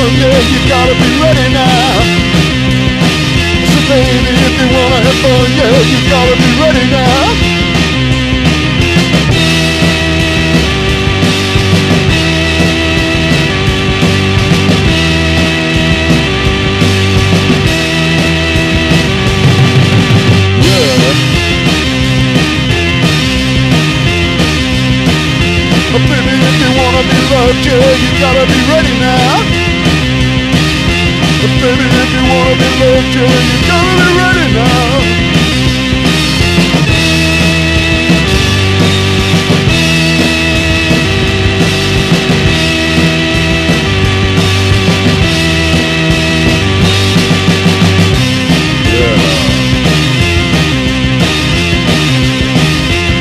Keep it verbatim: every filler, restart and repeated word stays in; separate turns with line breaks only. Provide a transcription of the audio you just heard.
fun, yeah, you gotta be ready now. So baby, if you wanna have fun, yeah, you gotta be ready now. But baby, if you wanna be loved, yeah, you gotta be ready now. But baby, if you wanna be loved, yeah, you gotta be ready now.